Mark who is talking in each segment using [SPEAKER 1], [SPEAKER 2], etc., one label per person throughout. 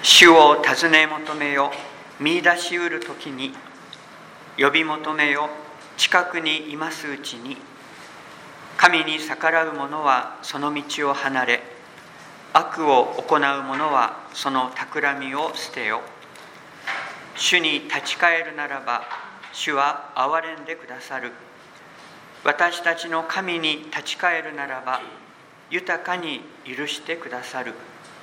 [SPEAKER 1] 主を尋ね求めよ、見出しうるときに、呼び求めよ、近くにいますうちに。神に逆らう者はその道を離れ、悪を行う者はその企みを捨てよ。主に立ち返るならば、主は憐れんでくださる。私たちの神に立ち返るならば、豊かに許してくださる。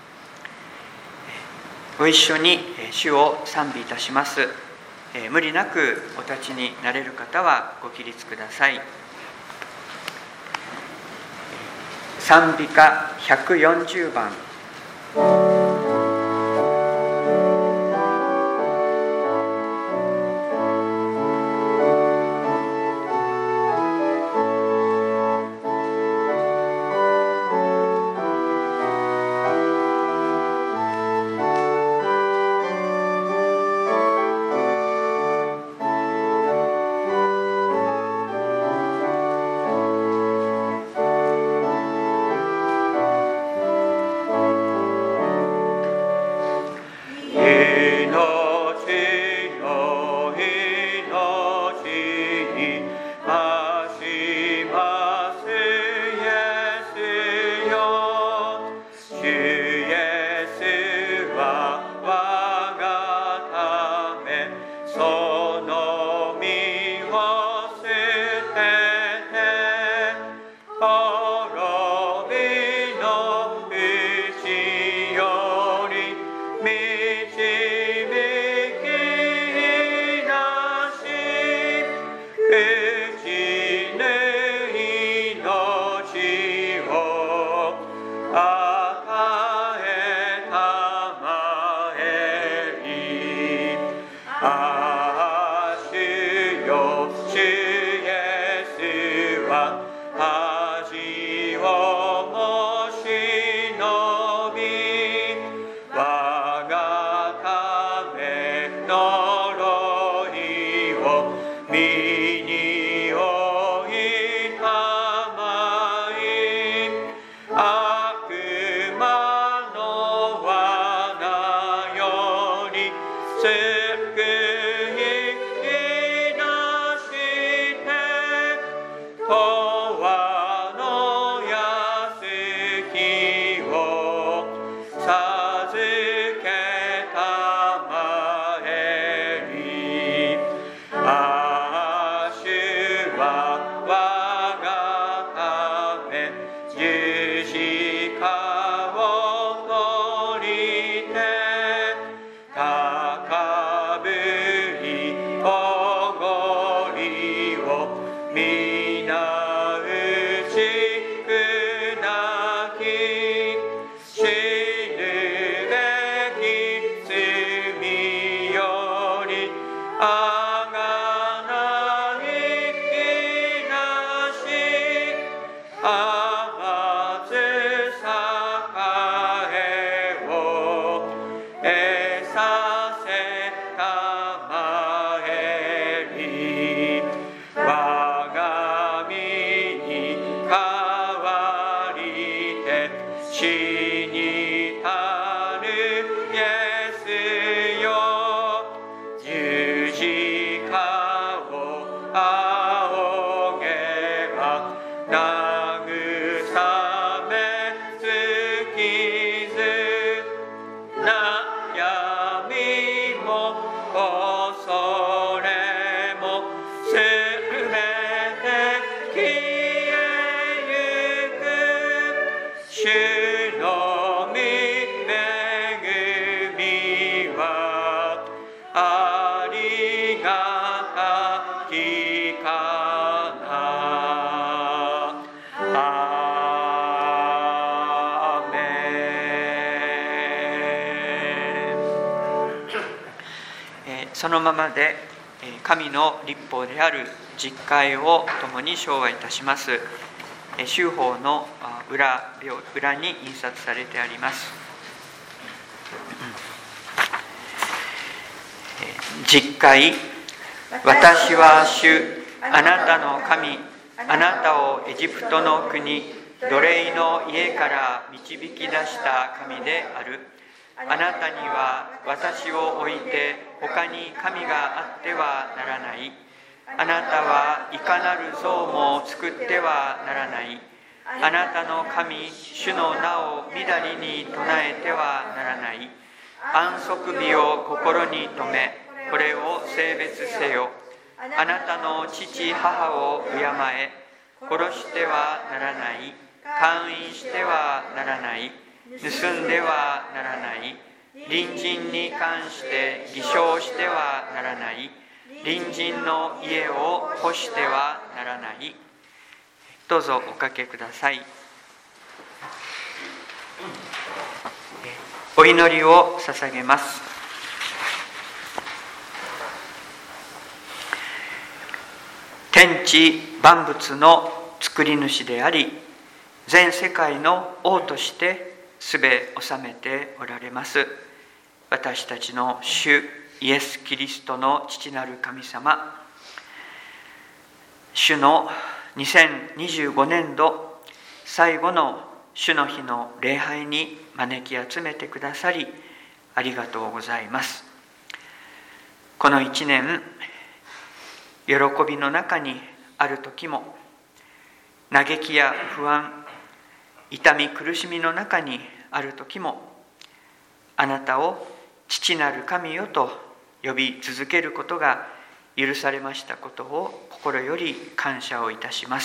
[SPEAKER 1] ご一緒に主を賛美いたします。無理なくお立ちになれる方はご起立ください。賛美歌140番。そのままで神の律法である実戒を共に唱和いたします。修法の裏に印刷されてあります。実戒。私は主、あなたの神、あなたをエジプトの国、奴隷の家から導き出した神である。 あなたには私を置いて他に神があってはならない。あなたはいかなる像も作ってはならない。あなたの神、主の名をみだりに唱えてはならない。安息日を心に留め、これを聖別せよ。あなたの父母を敬え、殺してはならない。姦淫してはならない。盗んではならない。隣人に関して偽証してはならない。隣人の家を干してはならない。どうぞおかけください。お祈りを捧げます。天地万物の作り主であり、全世界の王としてすべ治めておられます私たちの主イエス・キリストの父なる神様、主の2025年度最後の主の日の礼拝に招き集めてくださりありがとうございます。この一年、喜びの中にある時も、嘆きや不安、痛み苦しみの中にある時も、あなたを父なる神よと呼び続けることが許されましたことを心より感謝をいたします。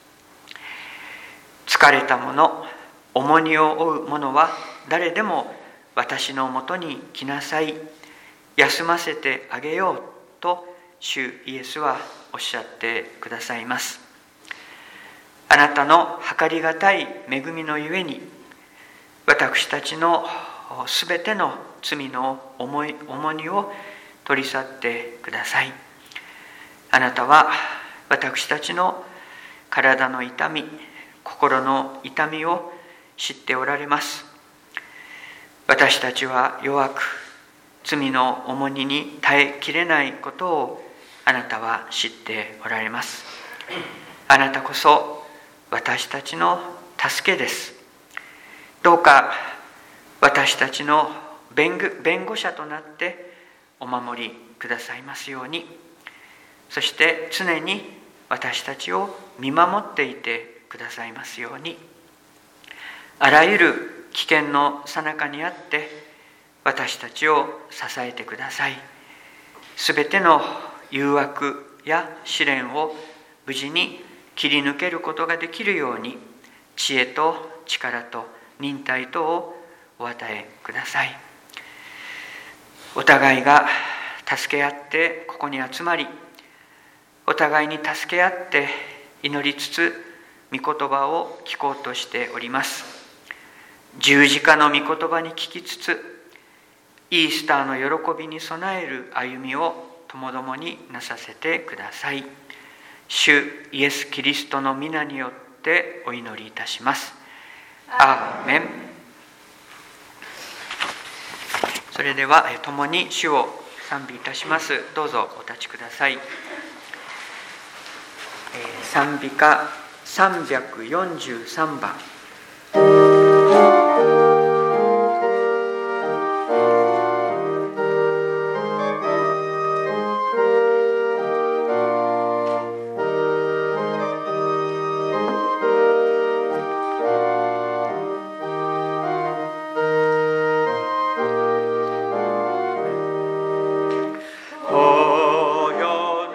[SPEAKER 1] 疲れた者、重荷を負う者は誰でも私のもとに来なさい、休ませてあげようと主イエスはおっしゃってくださいます。あなたの計りがたい恵みのゆえに、私たちのすべての罪の重荷を取り去ってください。あなたは私たちの体の痛み、心の痛みを知っておられます。私たちは弱く、罪の重荷に耐えきれないことをあなたは知っておられます。あなたこそ私たちの助けです。どうか私たちの弁護者となってお守りくださいますように、そして常に私たちを見守っていてくださいますように、あらゆる危険の最中にあって私たちを支えてください。すべての誘惑や試練を無事に切り抜けることができるように、知恵と力と忍耐とをお与えください。お互いが助け合ってここに集まり、お互いに助け合って祈りつつ御言葉を聞こうとしております。十字架の御言葉に聞きつつ、イースターの喜びに備える歩みをともどもになさせてください。主イエス・キリストの皆によってお祈りいたします。アーメン。それでは共に主を賛美いたします。どうぞお立ちください。賛美歌343番。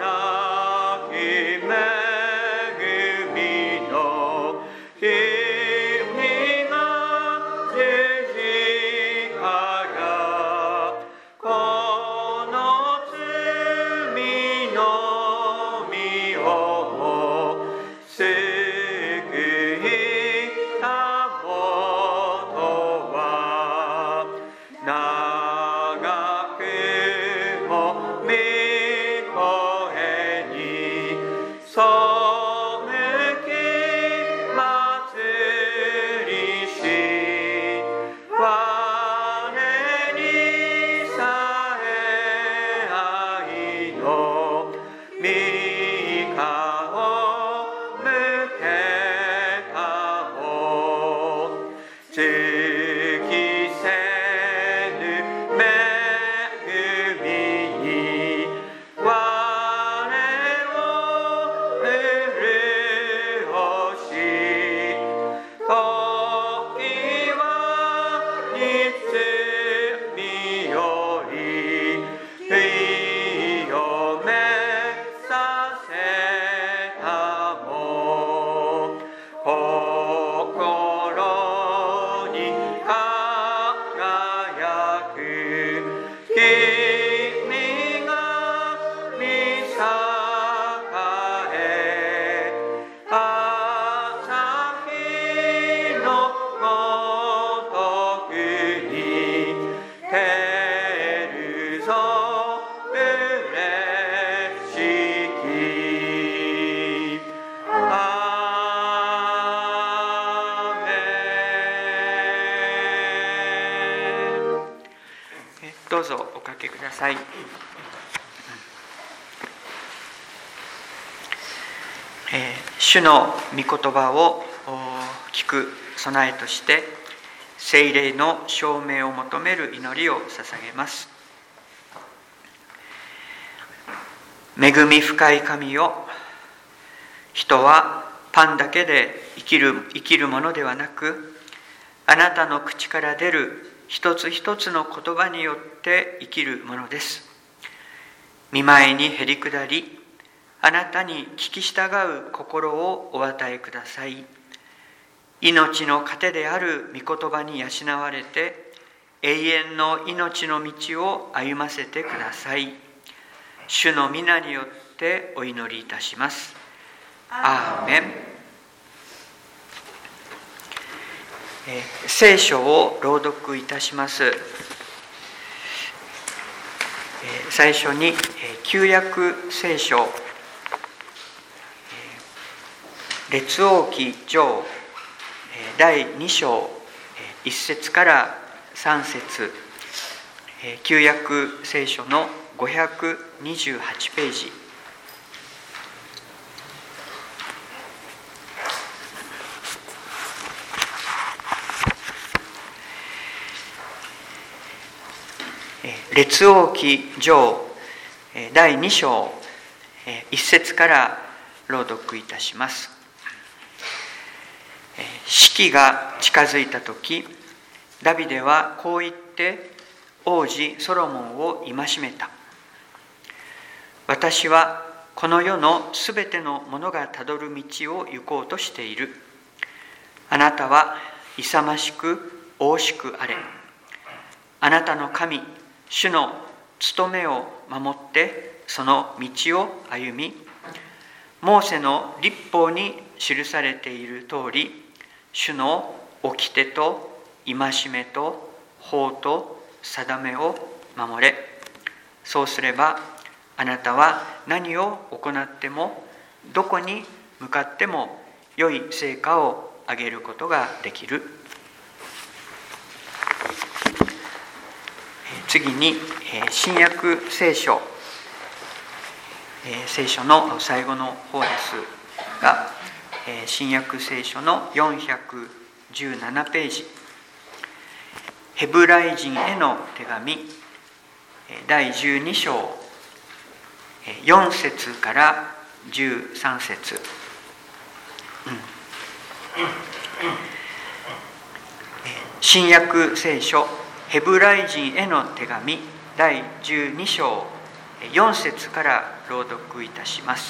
[SPEAKER 2] 恵みの日
[SPEAKER 1] どうぞおかけください。主の御言葉を聞く備えとして、聖霊の証明を求める祈りを捧げます。恵み深い神よ、人はパンだけで生きるものではなく、あなたの口から出る一つ一つの言葉によって生きるものです。御前にへり下り、あなたに聞き従う心をお与えください。命の糧である御言葉に養われて、永遠の命の道を歩ませてください。主の皆によってお祈りいたします。アーメン。聖書を朗読いたします。最初に旧約聖書列王記上第2章1節から3節、旧約聖書の528ページ。列王記上第2章1節から朗読いたします。死期が近づいたとき、ダビデはこう言って王子ソロモンを戒めた。私はこの世のすべてのものがたどる道を行こうとしている。あなたは勇ましく大しくあれ。あなたの神主の務めを守ってその道を歩み、モーセの律法に記されている通り、主の掟と戒めと法と定めを守れ。そうすればあなたは何を行ってもどこに向かっても良い成果を上げることができる。次に新約聖書、聖書の最後の方ですが、新約聖書の417ページ、ヘブライ人への手紙第12章4節から13節、新約聖書ヘブライ人への手紙第12章4節から朗読いたします。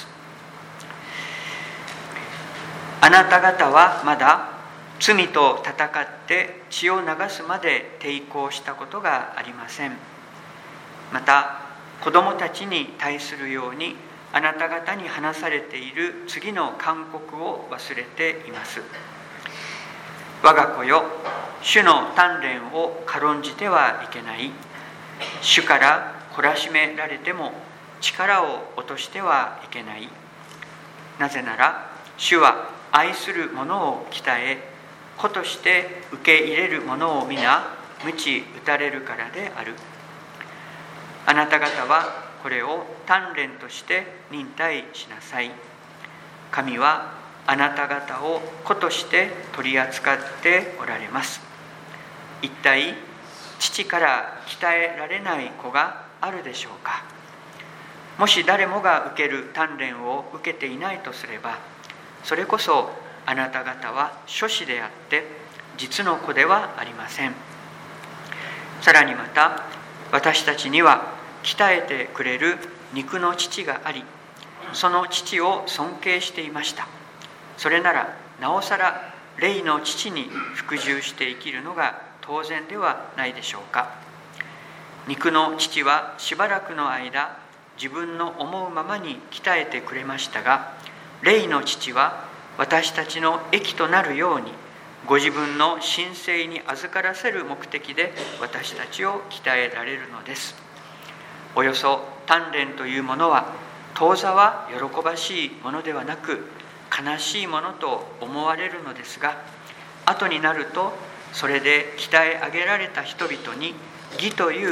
[SPEAKER 1] あなた方はまだ罪と戦って血を流すまで抵抗したことがありません。また子供たちに対するようにあなた方に話されている次の勧告を忘れています。我が子よ、主の鍛錬を軽んじてはいけない。主から懲らしめられても力を落としてはいけない。なぜなら主は愛する者を鍛え、子として受け入れる者を皆鞭打たれるからである。あなた方はこれを鍛錬として忍耐しなさい。神はあなた方を子として取り扱っておられます。一体父から鍛えられない子があるでしょうか。もし誰もが受ける鍛錬を受けていないとすれば、それこそあなた方は諸子であって実の子ではありません。さらにまた私たちには鍛えてくれる肉の父があり、その父を尊敬していました。それならなおさら霊の父に服従して生きるのが当然ではないでしょうか。肉の父はしばらくの間自分の思うままに鍛えてくれましたが、霊の父は私たちの益となるようにご自分の神聖に預からせる目的で私たちを鍛えられるのです。およそ鍛錬というものは当座は喜ばしいものではなく悲しいものと思われるのですが、後になるとそれで鍛え上げられた人々に義という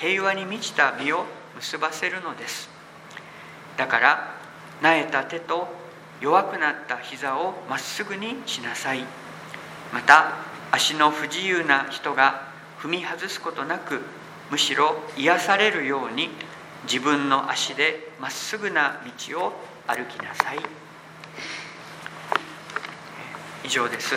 [SPEAKER 1] 平和に満ちた実を結ばせるのです。だからなえた手と弱くなった膝をまっすぐにしなさい。また足の不自由な人が踏み外すことなく、むしろ癒されるように自分の足でまっすぐな道を歩きなさい。以上です。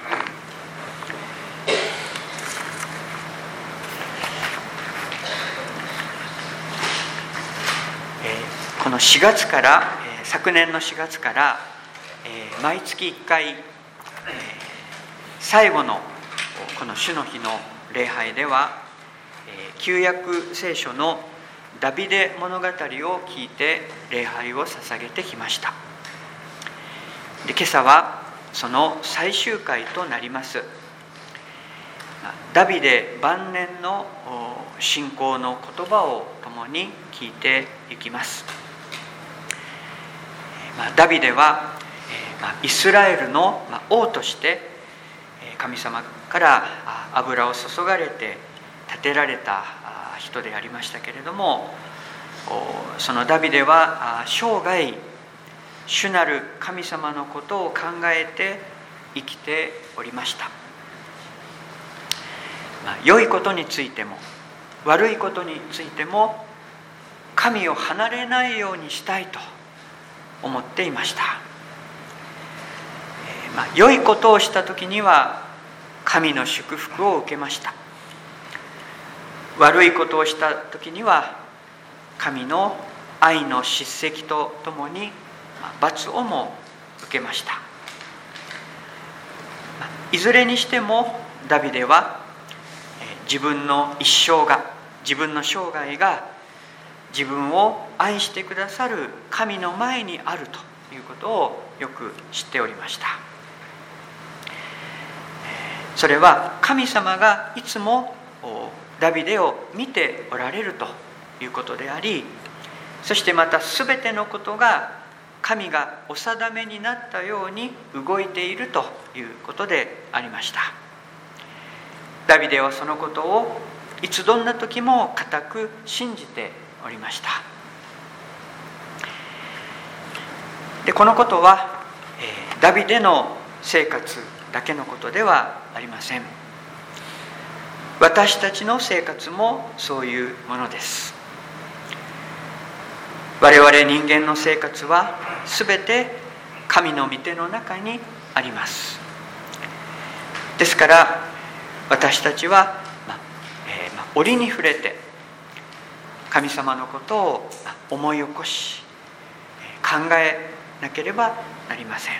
[SPEAKER 1] この4月から、昨年の4月から、毎月1回、最後のこの主の日の礼拝では、旧約聖書のダビデ物語を聞いて礼拝を捧げてきました。で、今朝はその最終回となります。ダビデ晩年の信仰の言葉を共に聞いていきます。ダビデはイスラエルの王として神様から油を注がれて立てられた人でありましたけれども、そのダビデは生涯主なる神様のことを考えて生きておりました。良いことについても悪いことについても神を離れないようにしたいと思っていました。良いことをしたときには神の祝福を受けました。悪いことをしたときには神の愛の叱責とともに罰をも受けました。いずれにしてもダビデは自分の一生が、自分の生涯が自分を愛してくださる神の前にあるということをよく知っておりました。それは神様がいつもダビデを見ておられるということであり、そしてまたすべてのことが神がお定めになったように動いているということでありました。ダビデはそのことをいつどんな時も固く信じておりました。で、このことは、ダビデの生活だけのことではありません。私たちの生活もそういうものです。我々人間の生活はすべて神の御手の中にあります。ですから私たちは、折に触れて神様のことを思い起こし考えなければなりません。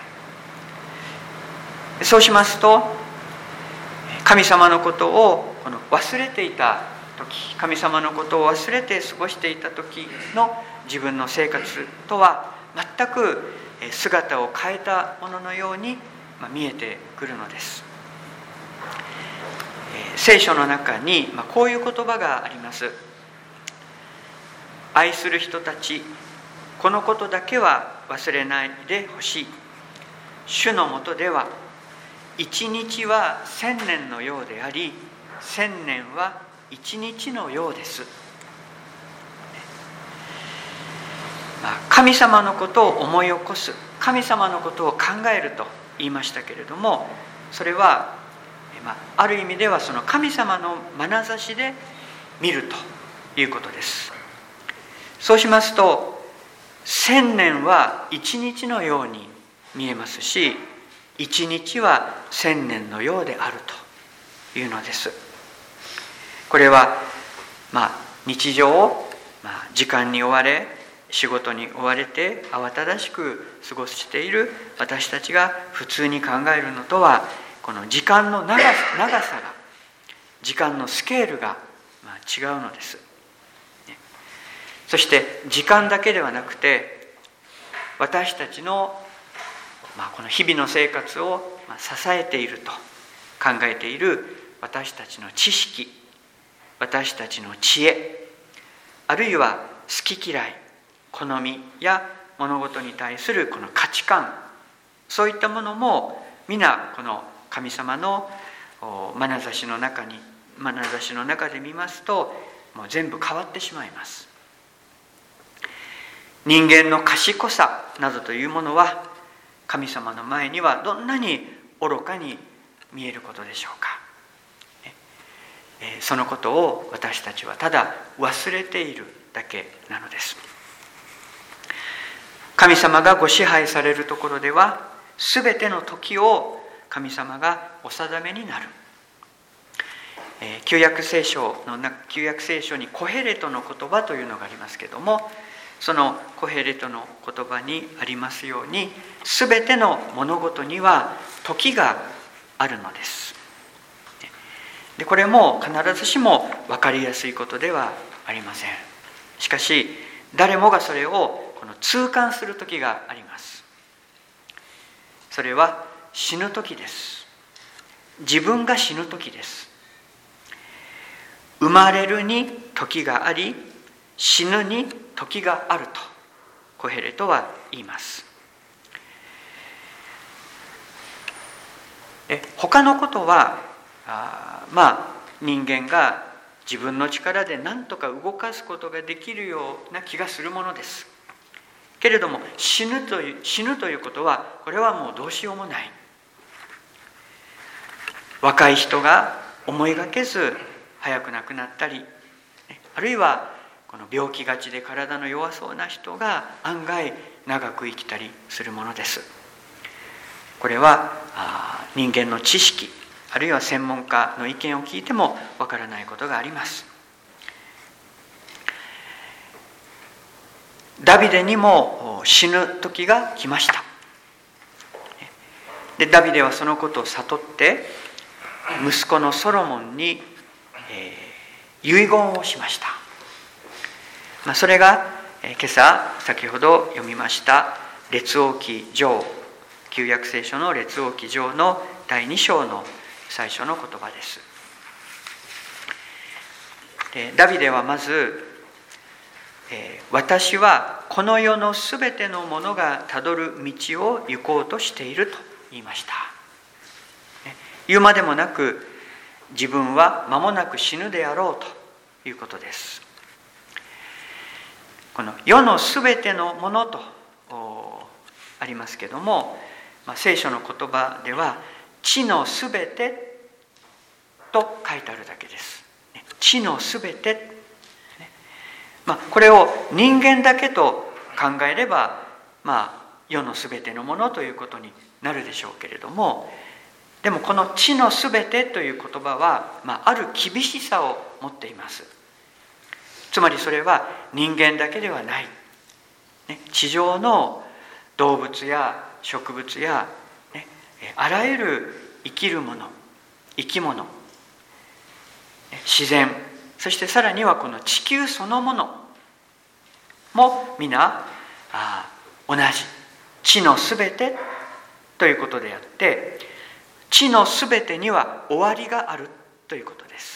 [SPEAKER 1] そうしますと神様のことを忘れていた時、神様のことを忘れて過ごしていた時の自分の生活とは全く姿を変えたもののように見えてくるのです。聖書の中にこういう言葉があります。愛する人たち、このことだけは忘れないでほしい。主のもとでは一日は千年のようであり、千年は一日のようです。神様のことを思い起こす、神様のことを考えると言いましたけれども、それはある意味ではその神様の眼差しで見るということです。そうしますと千年は一日のように見えますし、一日は千年のようであるというのです。これは日常時間に追われ、仕事に追われて慌ただしく過ごしている私たちが普通に考えるのとは、この時間の長さが、時間のスケールが違うのです。そして時間だけではなくて、私たちのこの日々の生活を支えていると考えている私たちの知識、私たちの知恵、あるいは好き嫌い、好みや物事に対するこの価値観、そういったものも皆この神様の眼差しの中で見ますと、 もう全部変わってしまいます。人間の賢さなどというものは神様の前にはどんなに愚かに見えることでしょうか。そのことを私たちはただ忘れているだけなのです。神様がご支配されるところではすべての時を神様がお定めになる。旧約聖書にコヘレトの言葉というのがありますけれども、そのコヘレトの言葉にありますように、すべての物事には時があるのです。でこれも必ずしも分かりやすいことではありません。しかし誰もがそれを痛感する時があります。それは死ぬ時です。自分が死ぬ時です。生まれるに時があり、死ぬに時があるとコヘレトは言います。他のことは人間が自分の力で何とか動かすことができるような気がするものです。けれども死ぬということはこれはもうどうしようもない。若い人が思いがけず早く亡くなったり、あるいはこの病気がちで体の弱そうな人が案外長く生きたりするものです。これは人間の知識あるいは専門家の意見を聞いてもわからないことがあります。ダビデにも死ぬ時が来ました。でダビデはそのことを悟って息子のソロモンに遺言をしました。それが今朝先ほど読みました列王記上、旧約聖書の列王記上の第2章の最初の言葉です。でダビデはまず、私はこの世のすべてのものがたどる道を行こうとしていると言いました。言うまでもなく自分は間もなく死ぬであろうということです。この世のすべてのものとありますけれども、聖書の言葉では地のすべてと書いてあるだけです。地のすべて、これを人間だけと考えれば、世のすべてのものということになるでしょうけれども、でもこの地のすべてという言葉は、ある厳しさを持っています。つまりそれは人間だけではない。地上の動物や植物や、あらゆる生きるもの、生き物、自然、そしてさらにはこの地球そのものも皆同じ地のすべてということであって、地のすべてには終わりがあるということです。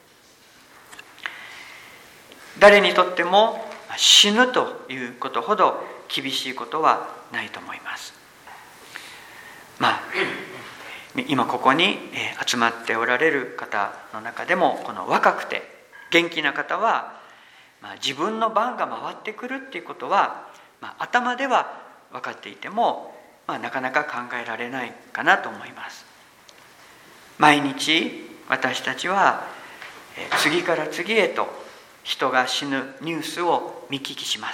[SPEAKER 1] 誰にとっても死ぬということほど厳しいことはないと思います。今ここに集まっておられる方の中でも、この若くて元気な方は、自分の番が回ってくるっていうことは、頭では分かっていても、なかなか考えられないかなと思います。毎日私たちは次から次へと人が死ぬニュースを見聞きします。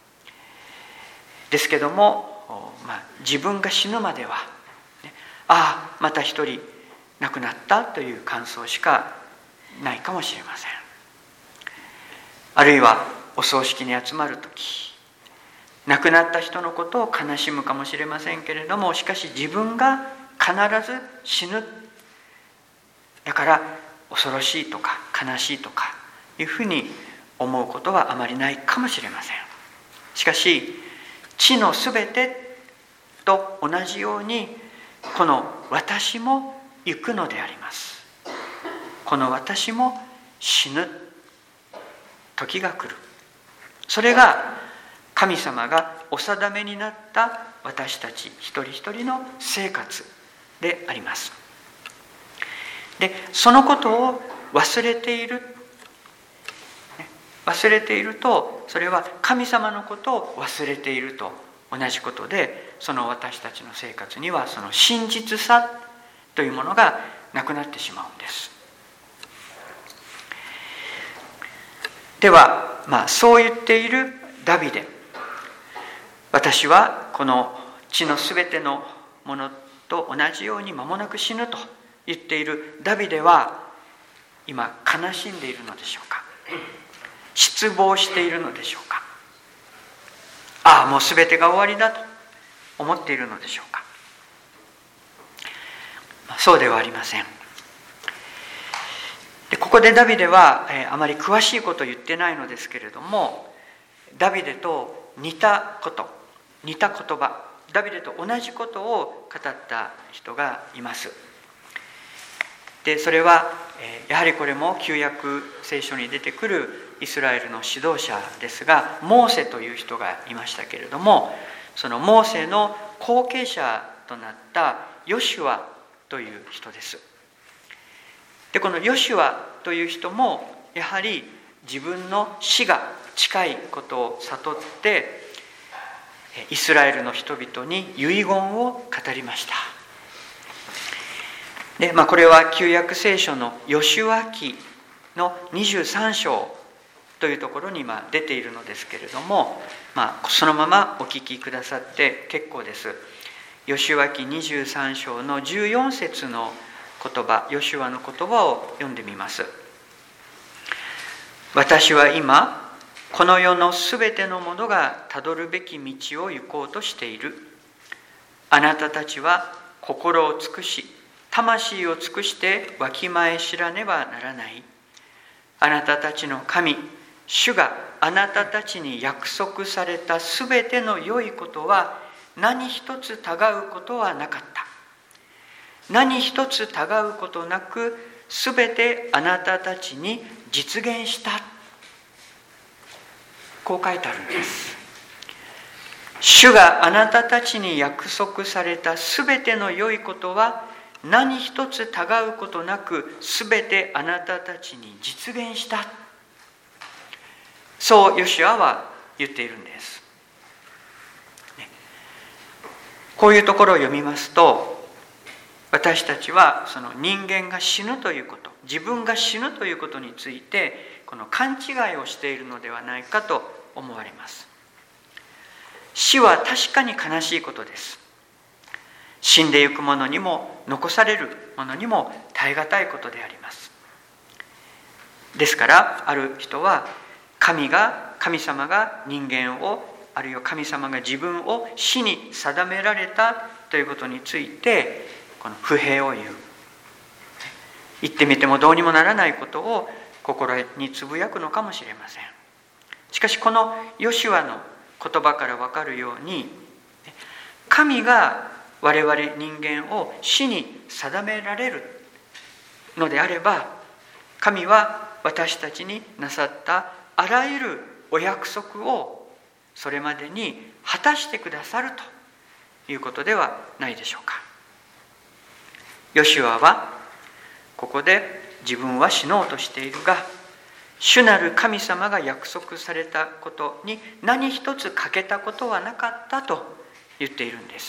[SPEAKER 1] ですけども、自分が死ぬまでは、また一人亡くなったという感想しかないかもしれません。あるいはお葬式に集まるとき、亡くなった人のことを悲しむかもしれませんけれども、しかし自分が必ず死ぬ、だから恐ろしいとか悲しいとかいうふうに思うことはあまりないかもしれません。しかし地のすべてと同じように、この私も行くのであります。この私も死ぬ時が来る。それが神様がお定めになった私たち一人一人の生活であります。で、そのことを忘れている。 忘れていると、それは神様のことを忘れていると同じことで、その私たちの生活にはその真実さというものがなくなってしまうんです。では、そう言っているダビデ、私はこの地のすべてのものと同じように間もなく死ぬと言っているダビデは今悲しんでいるのでしょうか。失望しているのでしょうか。もうすべてが終わりだと思っているのでしょうか。そうではありません。でここでダビデはあまり詳しいことを言ってないのですけれども、ダビデと似た言葉、ダビデと同じことを語った人がいます。でそれはやはりこれも旧約聖書に出てくるイスラエルの指導者ですが、モーセという人がいましたけれども、そのモーセの後継者となったヨシュアという人です。でこのヨシュアという人もやはり自分の死が近いことを悟ってイスラエルの人々に遺言を語りました。で、これは旧約聖書のヨシュア記の23章というところに出ているのですけれども、そのままお聞きくださって結構です。ヨシュア記23章の14節の言葉、ヨシュアの言葉を読んでみます。私は今この世のすべてのものがたどるべき道を行こうとしている。あなたたちは心を尽くし魂を尽くしてわきまえ知らねばならない。あなたたちの神主があなたたちに約束されたすべての良いことは何一つたがうことはなかった。何一つたがうことなくすべてあなたたちに実現した。こう書いてあるんです。主があなたたちに約束されたすべての良いことは何一つたがうことなくすべてあなたたちに実現した。そうヨシュアは言っているんです。こういうところを読みますと、私たちはその人間が死ぬということ、自分が死ぬということについてこの勘違いをしているのではないかと思われます。死は確かに悲しいことです。死んでゆく者にも残される者にも耐え難いことであります。ですからある人は神様が人間を、あるいは神様が自分を死に定められたということについてこの不平を言ってみてもどうにもならないことを心につぶやくのかもしれません。しかしこのヨシュアの言葉から分かるように、神が我々人間を死に定められるのであれば、神は私たちになさったあらゆるお約束をそれまでに果たしてくださるということではないでしょうか。ヨシュアはここで自分は死のうとしているが、主なる神様が約束されたことに何一つ欠けたことはなかったと言っているんです。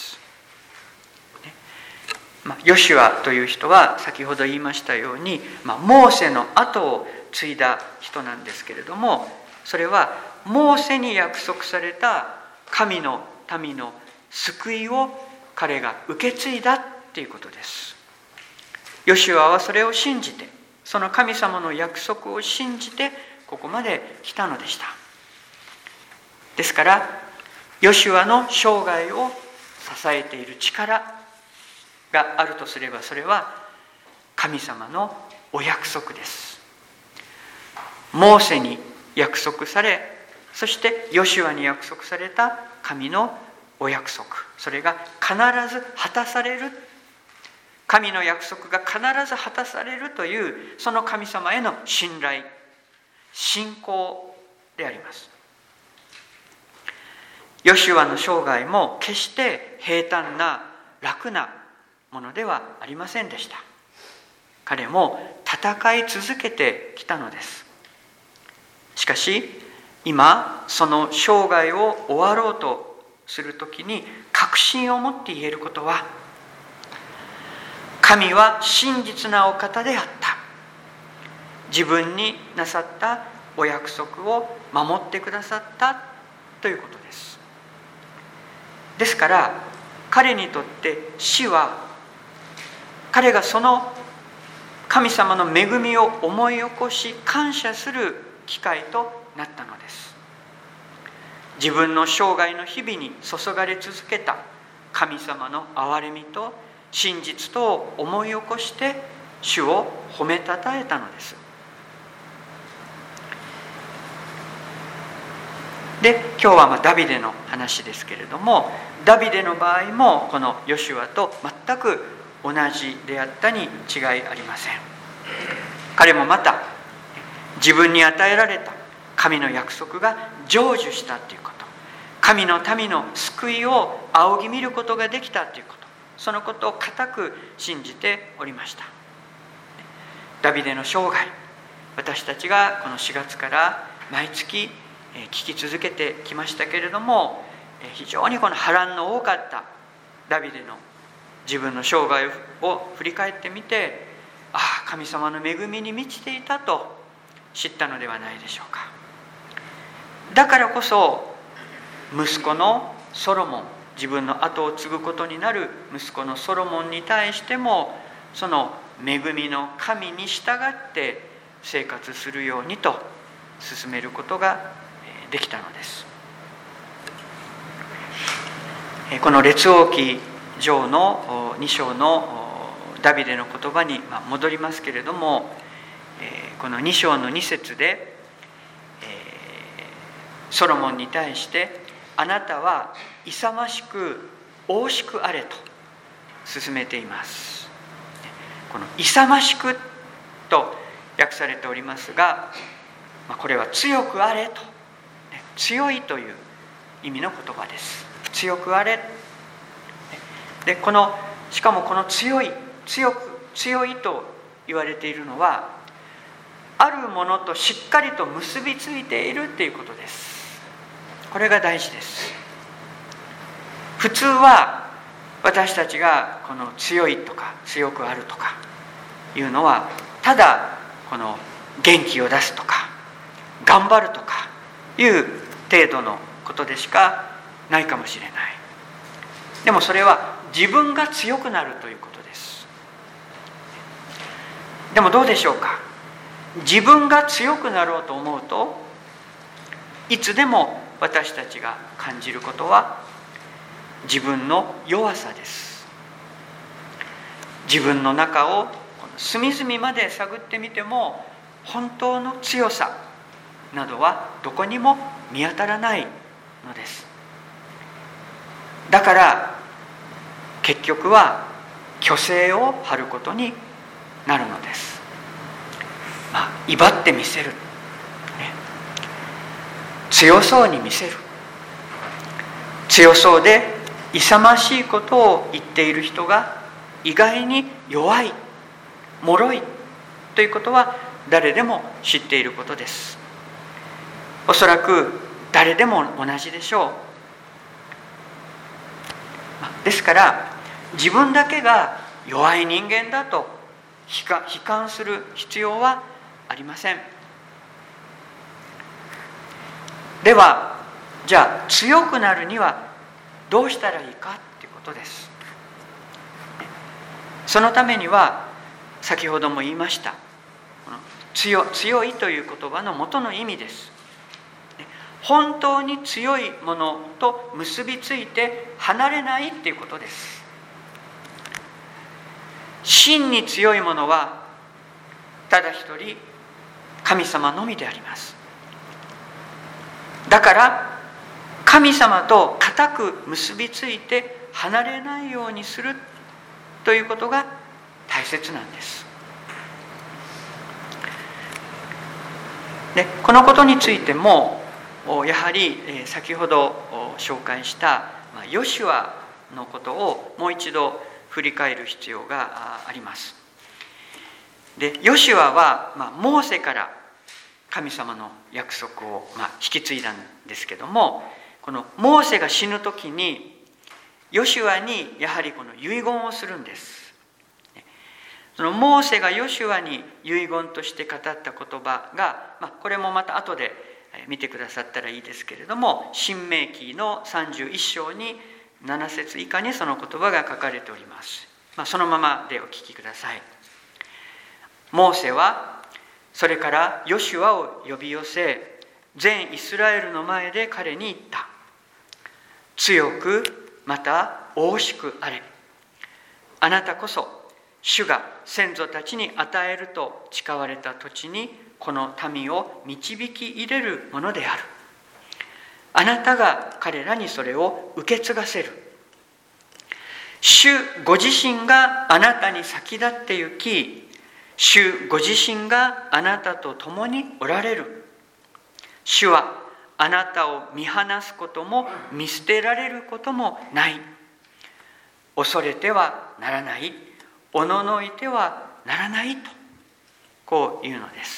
[SPEAKER 1] ヨシュアという人は先ほど言いましたように、モーセの後を継いだ人なんですけれども、それはモーセに約束された神の民の救いを彼が受け継いだということです。ヨシュアはそれを信じて、その神様の約束を信じてここまで来たのでした。ですからヨシュアの生涯を支えている力があるとすれば、それは神様のお約束です。モーセに約束され、そしてヨシュアに約束された神のお約束、それが必ず果たされる、神の約束が必ず果たされるという、その神様への信頼、信仰であります。ヨシュアの生涯も決して平坦な楽なものではありませんでした。彼も戦い続けてきたのです。ししかし今その生涯を終わろうとするときに確信を持って言えることは、神は真実なお方であった。自分になさったお約束を守ってくださったということです。ですから彼にとって死は、彼がその神様の恵みを思い起こし感謝する機会となったのです。自分の生涯の日々に注がれ続けた神様の憐れみと真実とを思い起こして主を褒めたたえたのです。で、今日はダビデの話ですけれども、ダビデの場合もこのヨシュアと全く同じであったに違いありません。彼もまた自分に与えられた神の約束が成就したということ、神の民の救いを仰ぎ見ることができたということ、そのことを固く信じておりました。ダビデの生涯、私たちがこの4月から毎月聞き続けてきましたけれども、非常にこの波乱の多かったダビデの自分の生涯を振り返ってみて、神様の恵みに満ちていたと知ったのではないでしょうか。だからこそ息子のソロモン、自分の後を継ぐことになる息子のソロモンに対しても、その恵みの神に従って生活するようにと進めることができたのです。この列王記上の2章のダビデの言葉に戻りますけれども、この2章の2節でソロモンに対して、あなたは勇ましく大しくあれと進めています。この勇ましくと訳されておりますが、これは強くあれと、強いという意味の言葉です。強くあれで、しかもこの強いと言われているのは、あるものとしっかりと結びついているということです。これが大事です。普通は私たちがこの強いとか強くあるとかいうのは、ただこの元気を出すとか頑張るとかいう程度のことでしかないかもしれない。でもそれは自分が強くなるということです。でもどうでしょうか。自分が強くなろうと思うと、いつでも私たちが感じることは自分の弱さです。自分の中を隅々まで探ってみても、本当の強さなどはどこにも見当たらないのです。だから結局は虚勢を張ることになるのです。威張ってみせる、強そうに見せる、強そうで勇ましいことを言っている人が意外に弱い、脆いということは誰でも知っていることです。おそらく誰でも同じでしょう。ですから自分だけが弱い人間だと悲観する必要はありません。では、じゃあ強くなるにはどうしたらいいかということです。そのためには先ほども言いました、強いという言葉の元の意味です。本当に強いものと結びついて離れないということです。真に強いものはただ一人神様のみであります。だから神様と固く結びついて離れないようにするということが大切なんです。で、このことについてもやはり先ほど紹介したヨシュアのことをもう一度振り返る必要があります。で、ヨシュアはモーセから神様の約束を引き継いだんですけども、このモーセが死ぬ時にヨシュアにやはりこの遺言をするんです。そのモーセがヨシュアに遺言として語った言葉が、これもまた後で見てくださったらいいですけれども、申命記の31章に7節以下にその言葉が書かれております。そのままでお聞きください。モーセはそれからヨシュアを呼び寄せ、全イスラエルの前で彼に言った。強くまた大しくあれ。あなたこそ主が先祖たちに与えると誓われた土地にこの民を導き入れるものである。あなたが彼らにそれを受け継がせる。主ご自身があなたに先立って行き、主ご自身があなたと共におられる。主はあなたを見放すことも見捨てられることもない。恐れてはならない。おののいてはならないと、こういうのです。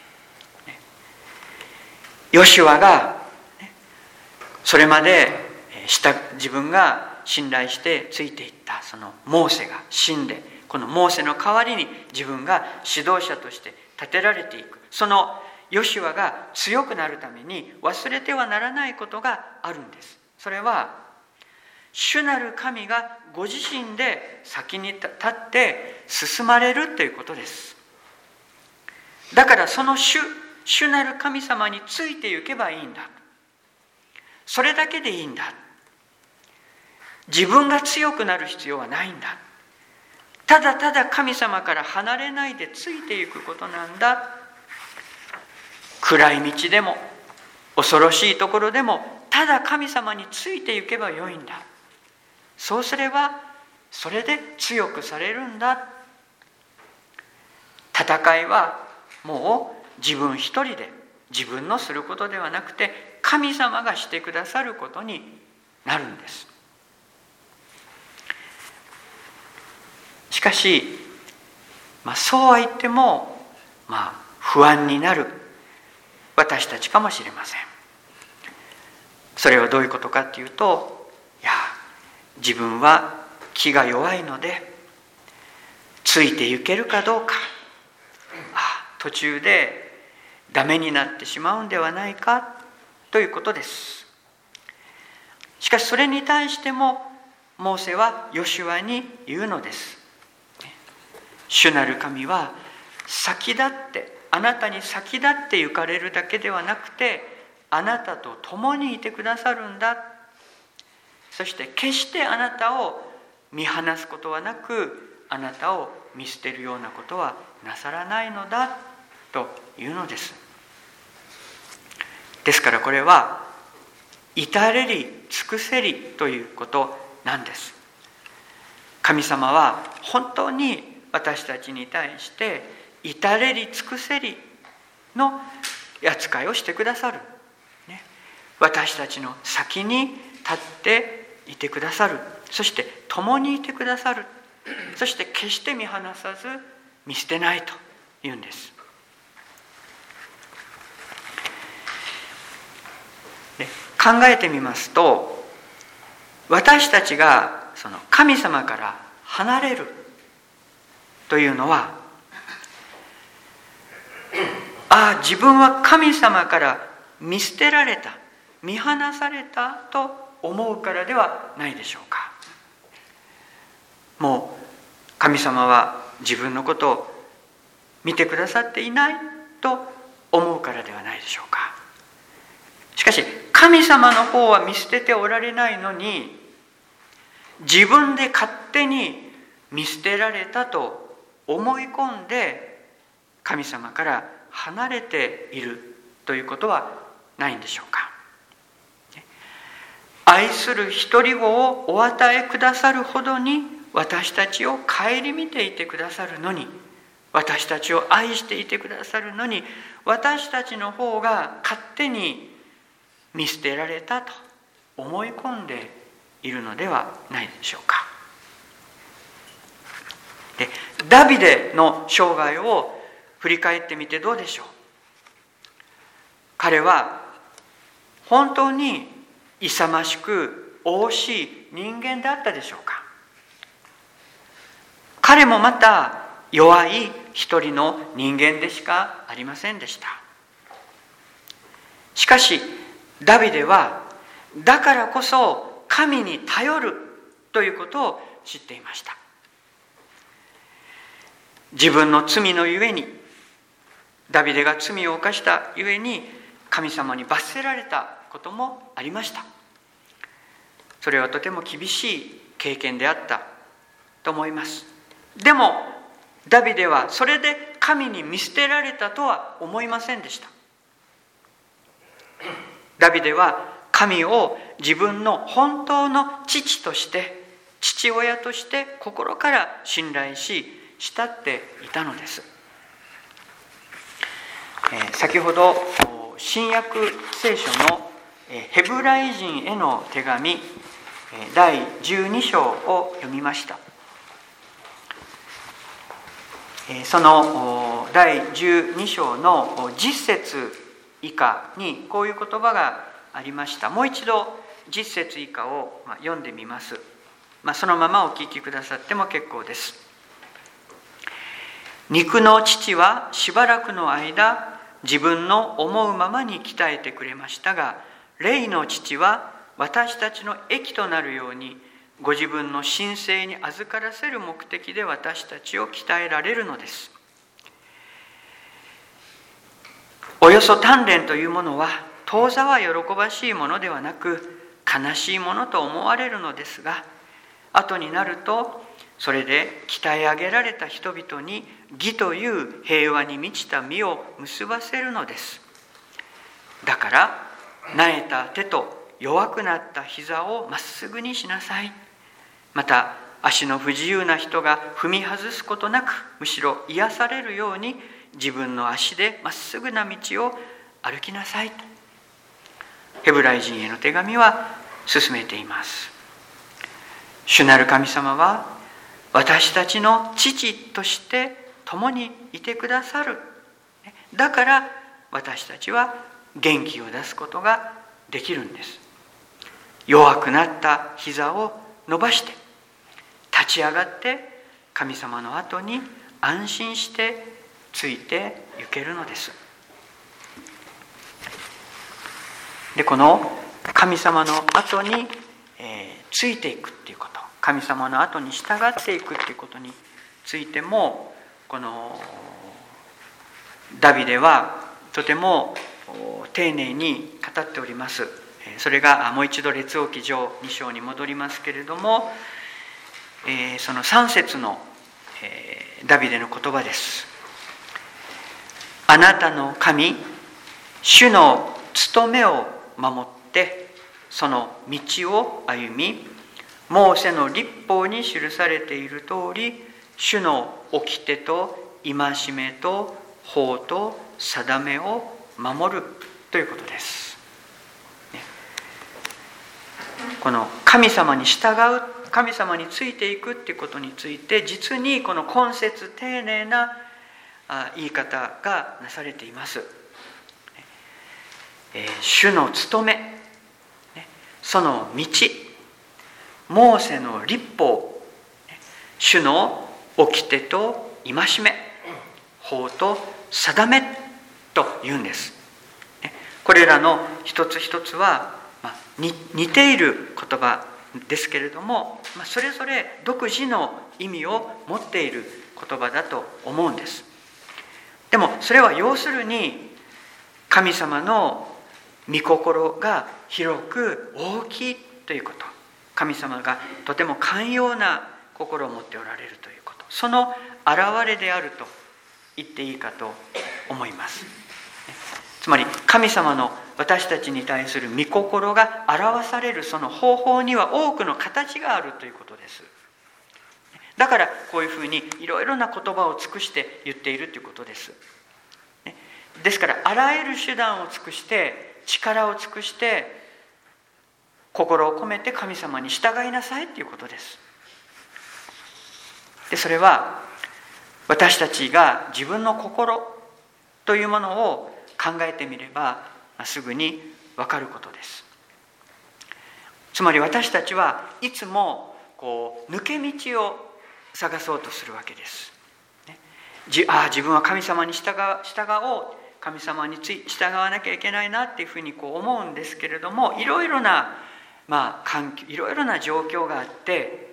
[SPEAKER 1] ヨシュアがそれまで自分が信頼してついていったそのモーセが死んで、このモーセの代わりに自分が指導者として立てられていく、そのヨシュアが強くなるために忘れてはならないことがあるんです。それは主なる神がご自身で先に立って進まれるということです。だからその主なる神様についていけばいいんだ。それだけでいいんだ。自分が強くなる必要はないんだ。ただただ神様から離れないでついていくことなんだ。暗い道でも恐ろしいところでもただ神様についていけばよいんだ。そうすればそれで強くされるんだ。戦いはもう自分一人で自分のすることではなくて神様がしてくださることになるんです。しかし、そうは言っても不安になる私たちかもしれません。それはどういうことかというと、自分は気が弱いのでついていけるかどうか、途中でダメになってしまうんではないかということです。しかしそれに対してもモーセはヨシュアに言うのです。主なる神は先立ってあなたに先立って行かれるだけではなくてあなたと共にいてくださるんだ。そして決してあなたを見放すことはなくあなたを見捨てるようなことはなさらないのだというのです。ですからこれは至れり尽くせりということなんです。神様は本当に私たちに対して至れり尽くせりの扱いをしてくださる、私たちの先に立っていてくださる、そして共にいてくださる、そして決して見放さず見捨てないというんです。で、考えてみますと、私たちがその神様から離れるというのは、自分は神様から見捨てられた、見放されたと思うからではないでしょうか。もう神様は自分のことを見てくださっていないと思うからではないでしょうか。しかし神様の方は見捨てておられないのに、自分で勝手に見捨てられたと思い込んで神様から離れているということはないんでしょうか。愛する一人子をお与えくださるほどに私たちを顧みていてくださるのに、私たちを愛していてくださるのに、私たちの方が勝手に見捨てられたと思い込んでいるのではないでしょうか。で、ダビデの生涯を振り返ってみてどうでしょう。 彼は本当に勇ましく惜しい人間であったでしょうか。彼もまた弱い一人の人間でしかありませんでした。しかしダビデはだからこそ神に頼るということを知っていました。自分の罪のゆえに、ダビデが罪を犯したゆえに神様に罰せられたこともありました。それはとても厳しい経験であったと思います。でもダビデはそれで神に見捨てられたとは思いませんでした。ダビデは神を自分の本当の父として、父親として心から信頼し慕っていたのです。先ほど新約聖書のヘブライ人への手紙第12章を読みました。その第12章の10節以下にこういう言葉がありました。もう一度10節以下を読んでみます。そのままお聞きくださっても結構です。肉の父はしばらくの間自分の思うままに鍛えてくれましたが、霊の父は私たちの益となるようにご自分の神聖に預からせる目的で私たちを鍛えられるのです。およそ鍛錬というものは当座は喜ばしいものではなく悲しいものと思われるのですが、後になるとそれで鍛え上げられた人々に義という平和に満ちた実を結ばせるのです。だからなえた手と弱くなった膝をまっすぐにしなさい。また足の不自由な人が踏み外すことなく、むしろ癒されるように自分の足でまっすぐな道を歩きなさいとヘブライ人への手紙は進めています。主なる神様は私たちの父として共にいてくださる。だから私たちは元気を出すことができるんです。弱くなった膝を伸ばして立ち上がって神様の後に安心してついて行けるのです。で、この神様の後に、ついていくっていうこと、神様の後に従っていくっていうことについても、このダビデはとても丁寧に語っております。それがもう一度列王記上2章に戻りますけれども、その3節のダビデの言葉です。あなたの神、主の務めを守ってその道を歩み、モーセの律法に記されている通り、主の掟と戒めと法と定めを守るということです。この神様に従う、神様についていくということについて、実にこの懇切丁寧な言い方がなされています。主の務め、その道、モーセの律法、主の掟と戒め、法と定めというんです。これらの一つ一つは似ている言葉ですけれども、それぞれ独自の意味を持っている言葉だと思うんです。でもそれは要するに神様の御心が広く大きいということ、神様がとても寛容な心を持っておられるということ、その表れであると言っていいかと思います。つまり神様の私たちに対する御心が表されるその方法には多くの形があるということです。だからこういうふうにいろいろな言葉を尽くして言っているということです。ですからあらゆる手段を尽くして力を尽くして心を込めて神様に従いなさいということです。で、それは私たちが自分の心というものを考えてみればすぐに分かることです。つまり私たちはいつも抜け道を探そうとするわけです。自分は神様に従おう、神様に従わなきゃいけないなっていうふうに思うんですけれども、いろいろな環境、いろいろな状況があって、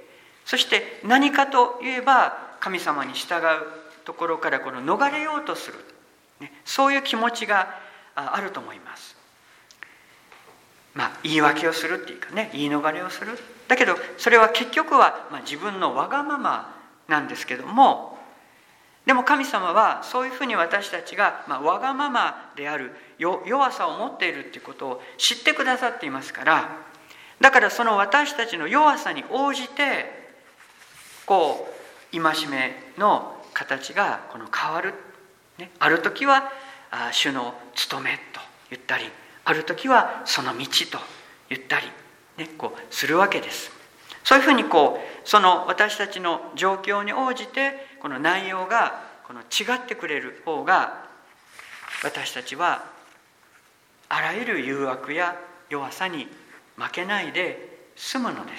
[SPEAKER 1] そして何かといえば神様に従うところから逃れようとする、そういう気持ちがあると思います。言い訳をするっていうかね、言い逃れをする。だけどそれは結局は自分のわがままなんですけども、でも神様はそういうふうに私たちがわがままである弱さを持っているっていうことを知ってくださっていますから、だからその私たちの弱さに応じて戒めの形が変わる。ある時は主の務めと言ったり、ある時はその道と言ったり、するわけです。そういうふうにその私たちの状況に応じてこの内容が違ってくれる方が、私たちはあらゆる誘惑や弱さに負けないで済むのです。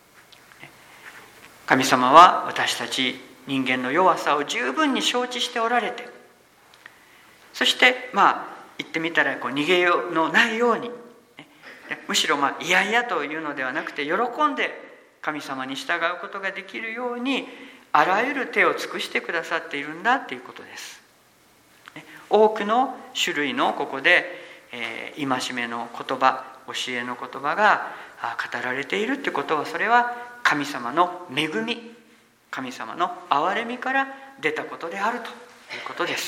[SPEAKER 1] 神様は私たち人間の弱さを十分に承知しておられて、そして言ってみたら逃げようのないように、むしろいやいやというのではなくて、喜んで神様に従うことができるようにあらゆる手を尽くしてくださっているんだということです。多くの種類のここで戒めの言葉、教えの言葉が語られているということは、それは神様の恵み、神様の憐れみから出たことであるということです。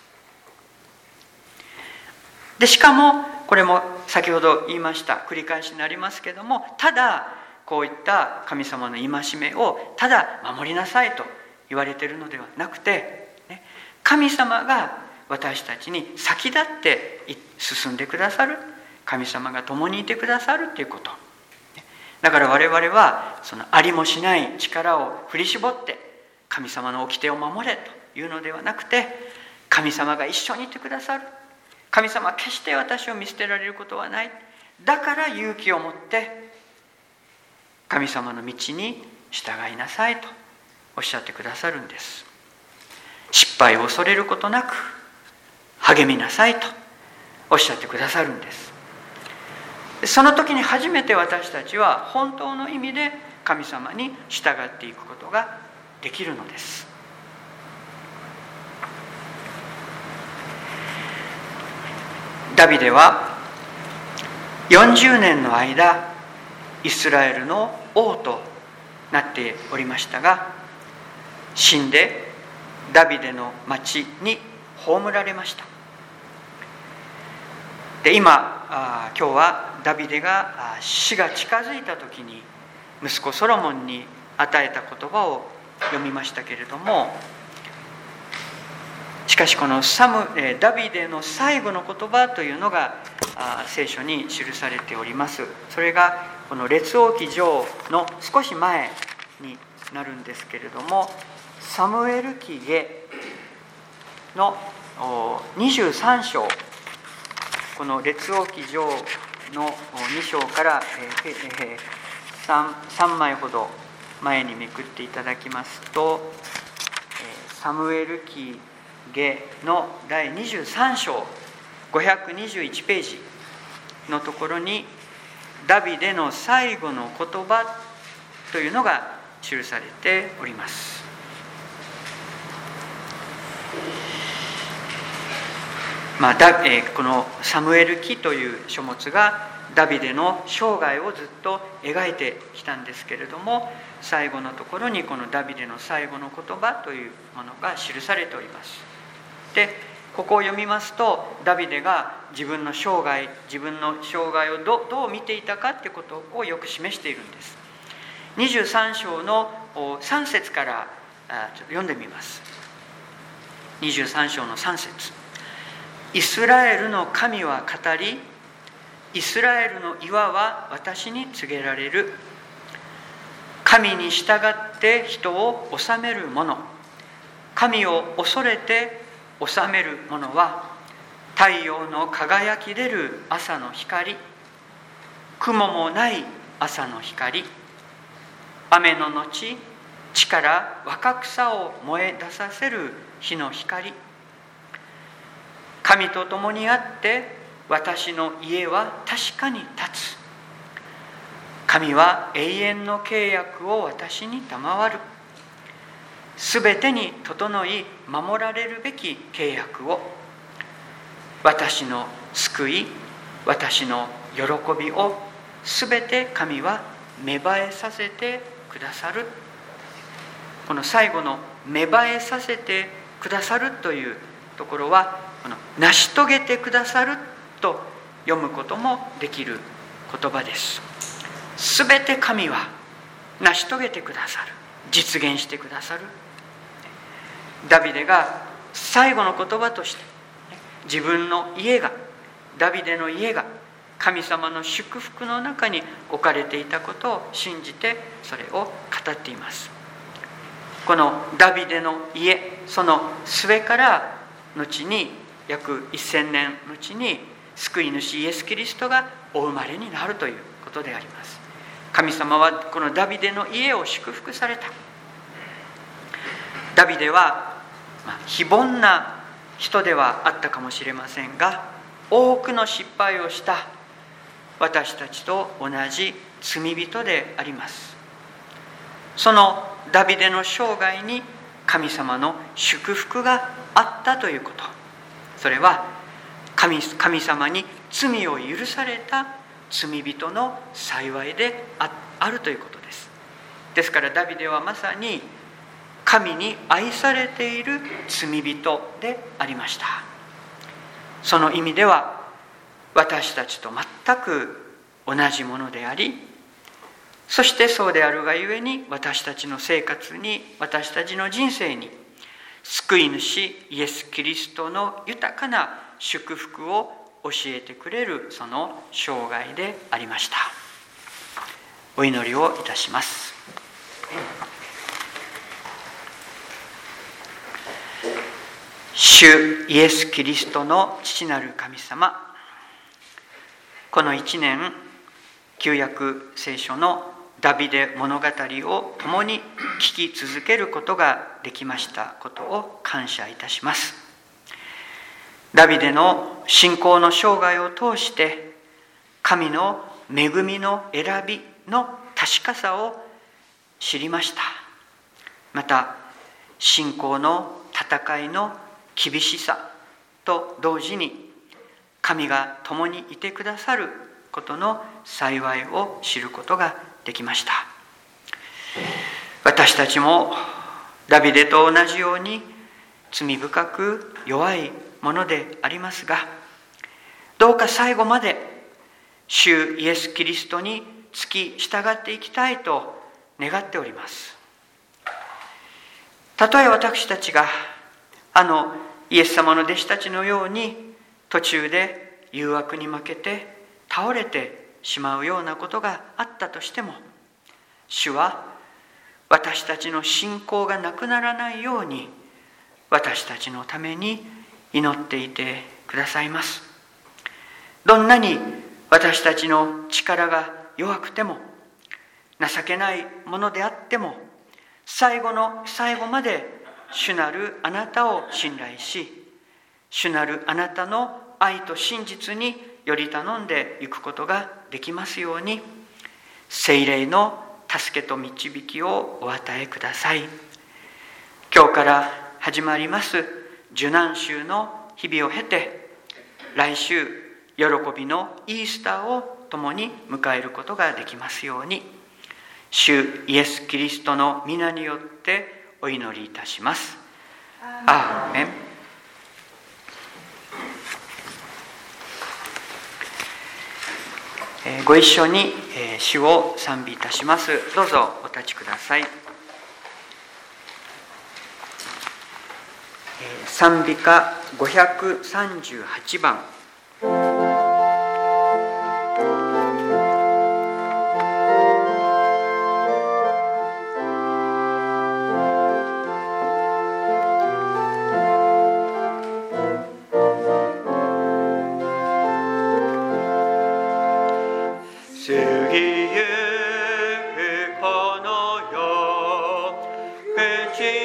[SPEAKER 1] でしかもこれも先ほど言いました、繰り返しになりますけども、ただこういった神様の戒めをただ守りなさいと言われているのではなくて、神様が私たちに先立って進んでくださる、神様が共にいてくださるということ。だから我々はそのありもしない力を振り絞って神様の掟を守れというのではなくて、神様が一緒にいてくださる、神様は決して私を見捨てられることはない、だから勇気を持って神様の道に従いなさいとおっしゃってくださるんです。失敗を恐れることなく励みなさいとおっしゃってくださるんです。その時に初めて私たちは本当の意味で神様に従っていくことができるのです。ダビデは40年の間イスラエルの王となっておりましたが、死んでダビデの町に葬られました。で今日はダビデが死が近づいた時に息子ソロモンに与えた言葉を読みましたけれども、しかしこのダビデの最後の言葉というのが聖書に記されております。それがこの列王記上の少し前になるんですけれども、サムエル記下の23章、この列王記上の2章から3枚ほど前にめくっていただきますと、サムエル記下の第23章521ページのところにダビデの最後の言葉というのが記されております。このサムエル記という書物がダビデの生涯をずっと描いてきたんですけれども、最後のところにこのダビデの最後の言葉というものが記されております。でここを読みますと、ダビデが自分の生涯をどう見ていたかということをよく示しているんです。23章の3節からちょっと読んでみます。23章の3節。イスラエルの神は語り、イスラエルの岩は私に告げられる。神に従って人を治める者、神を恐れて治める者は太陽の輝き出る朝の光、雲もない朝の光、雨の後地から若草を燃え出させる日の光、神と共にあって私の家は確かに立つ。神は永遠の契約を私に賜る。すべてに整い守られるべき契約を、私の救い、私の喜びをすべて神は芽生えさせてくださる。この最後の芽生えさせてくださるというところは、この成し遂げてくださると読むこともできる言葉です。すべて神は成し遂げてくださる、実現してくださる。ダビデが最後の言葉として、自分の家が、ダビデの家が神様の祝福の中に置かれていたことを信じて、それを語っています。このダビデの家、その末から後に約1000年後に救い主イエス・キリストがお生まれになるということであります。神様はこのダビデの家を祝福された。ダビデは非凡な人ではあったかもしれませんが、多くの失敗をした私たちと同じ罪人であります。そのダビデの生涯に神様の祝福があったということ、それは神様に罪を許された罪人の幸いであるということです。ですからダビデはまさに神に愛されている罪人でありました。その意味では私たちと全く同じものであり、そしてそうであるがゆえに私たちの生活に、私たちの人生に救い主イエス・キリストの豊かな祝福を教えてくれるその生涯でありました。お祈りをいたします。主イエス・キリストの父なる神様、この1年旧約聖書のダビデ物語を共に聞き続けることができましたことを感謝いたします。ダビデの信仰の生涯を通して神の恵みの選びの確かさを知りました。また信仰の戦いの厳しさと同時に神が共にいてくださることの幸いを知ることができました。私たちもダビデと同じように罪深く弱いものでありますが、どうか最後まで主イエス・キリストに付き従っていきたいと願っております。たとえ私たちがイエス様の弟子たちのように途中で誘惑に負けて倒れてしまうようなことがあったとしても、主は私たちの信仰がなくならないように私たちのために祈っていてくださいます。どんなに私たちの力が弱くても、情けないものであっても、最後の最後まで主なるあなたを信頼し、主なるあなたの愛と真実により頼んでいくことができますように、聖霊の助けと導きをお与えください。今日から始まります受難週の日々を経て、来週喜びのイースターを共に迎えることができますように、主イエス・キリストの皆によってお祈りいたします。アーメン。ご一緒に主を賛美いたします。どうぞお立ちください。賛美歌538番。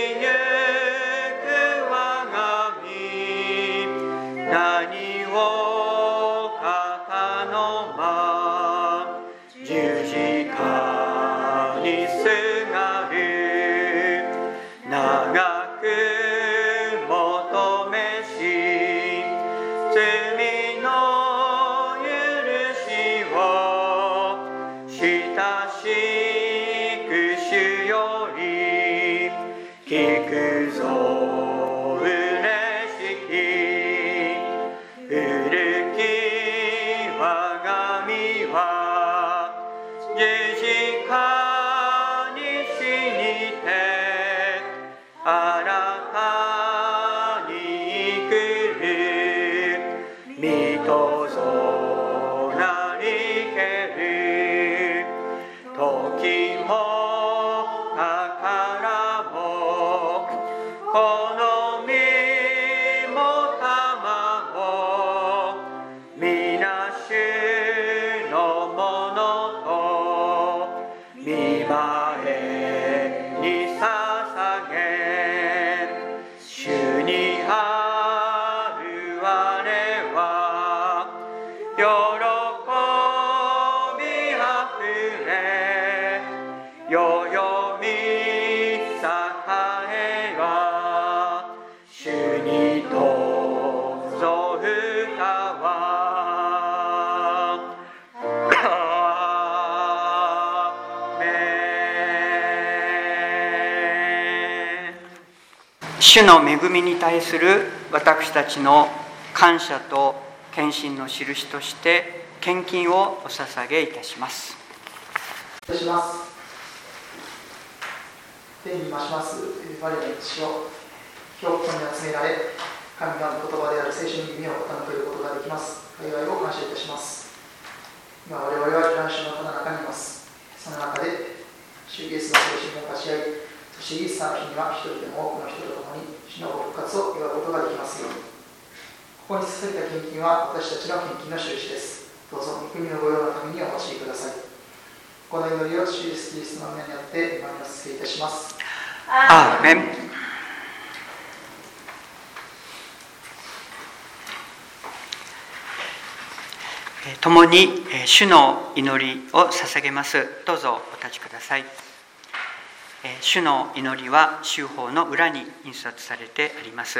[SPEAKER 1] く我が身、何をかかの間、十字架にすがる、長く求めし罪の許しを親しく主より聞くぞ嬉しき古き我が身は十字架に死にて新たに来る身とぞなりける時も宝もこの身も卵皆主のものと見前に捧げ主にある我は喜びあふれよよみ栄えは主にどうぞ歌わアーメン。主の恵みに対する私たちの感謝と献身の印として献金をお捧げいたします。
[SPEAKER 2] 天に増します我らの父を教皇に集められ神の言葉である聖書に耳を傾けることができます。幸いを感謝いたします。今我々は乱衆のただ中にいます。その中で主イエスの精神を勝ち合い、そしてイースターの日には一人でも多くの人と共に主の復活を祝うことができますように。ここに捧げた献金は私たちの献金の印です。どうぞ御国の御用のためにお用いください。この祈りを主イエスキリストの皆によって今にお捧げいたします。
[SPEAKER 1] アーメン。共に主の祈りを捧げます。どうぞお立ちください。主の祈りは修法の裏に印刷されてあります。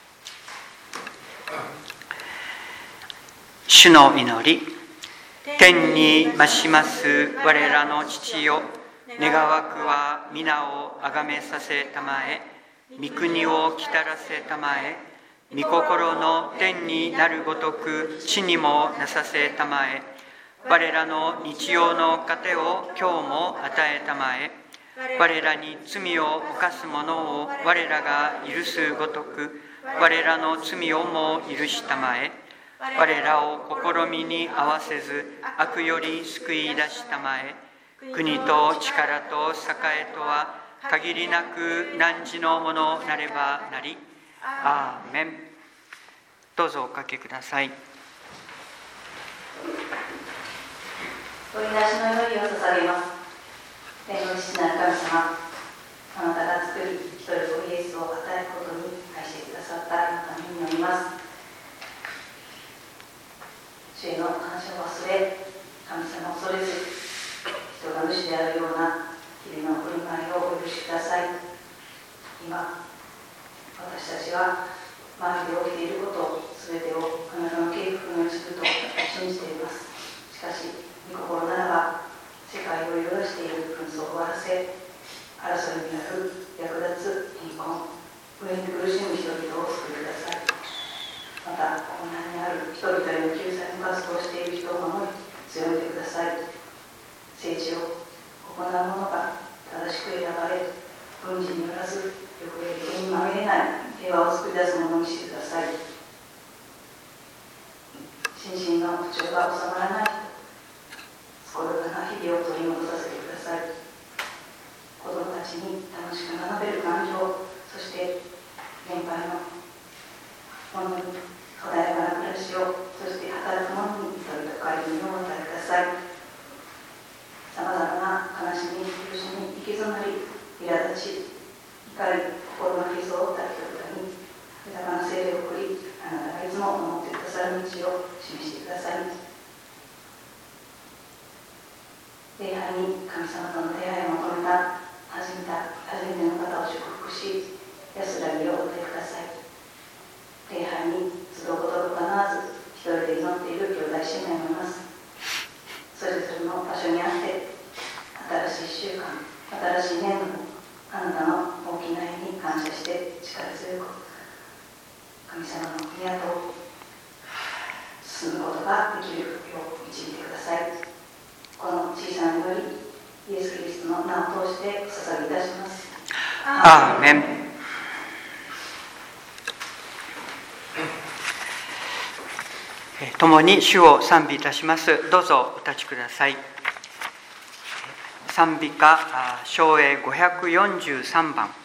[SPEAKER 1] 主の祈り。天に増します我らの父よ、願わくは皆をあがめさせたまえ、御国をきたらせたまえ、御心の天になるごとく地にもなさせたまえ、我らの日曜の糧を今日も与えたまえ、我らに罪を犯す者を我らが許すごとく我らの罪をも許したまえ、我らを試みに合わせず悪より救い出したまえ、国と力と栄とは限りなく汝のものなればなり。アーメン。どうぞおかけください。
[SPEAKER 3] 取り出しの祈りを捧げます。天の父なる神様、あなたが作り一人子イエスを与えることに愛してくださったあなたの名によります。主への感謝を忘れ、神様を恐れず、人が主であるような日々の振る舞いをお許しください。今、私たちは周りで起きていることすべてをあなたの計画の一部と信じています。しかし、御心ならば、世界を揺るがしている紛争を終わらせ、争いにある略奪、貧困、飢えに苦しむ人々を救いください。また、困難にある人々への救済の活動をしている人を守り、強めてください。政治を行う者が正しく選ばれ、軍事によらず、欲や利にまみれない平和を作り出すものにしてください。心身の不調が収まらない健やかな日々を取り戻させてください。子どもたちに楽しく学べる環境、そして年配の者に穏やかな暮らしを、そして働く者に人々帰りをお与えください。さまざまな悲しみ、苦しみ、生き詰まり、苛立ち、怒り、 心の傷を負った人々に豊かな聖霊を送り、あなたがいつも守ってくださる道を示してください。礼拝に神様との出会いを求めた初めての方を祝福し、安らぎをお与えください。礼拝に集うことを行わず一人で祈っている兄弟姉妹もいます。それぞれの場所にあって新しい週間、新しい年度もあなたの大きな愛に感謝して力強く神様の宮と進むことができるよう導いてください。この小さな祈り、イエス・キリストの名を通して捧げいたします。
[SPEAKER 1] アーメン。共に主を賛美いたします。どうぞお立ちください。賛美歌唱詠543番。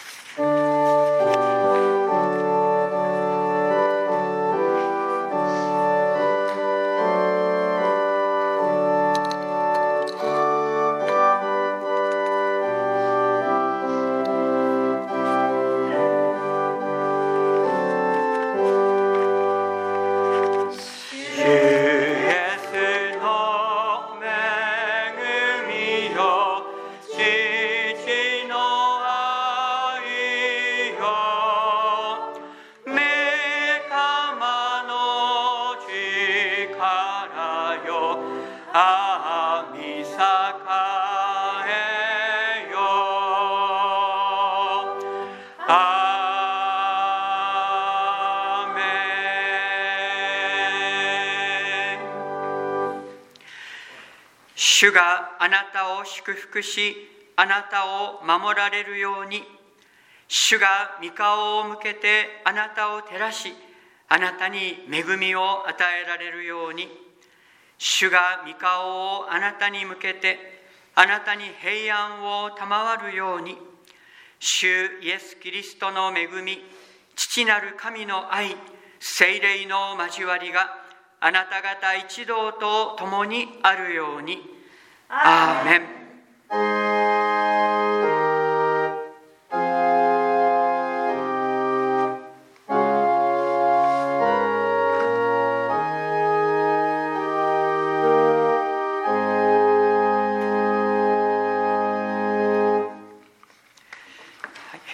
[SPEAKER 1] 主があなたを祝福し、あなたを守られるように。主が御顔を向けてあなたを照らし、あなたに恵みを与えられるように。主が御顔をあなたに向けて、あなたに平安を賜るように。主イエス・キリストの恵み、父なる神の愛、聖霊の交わりがあなた方一同と共にあるように。アーメン。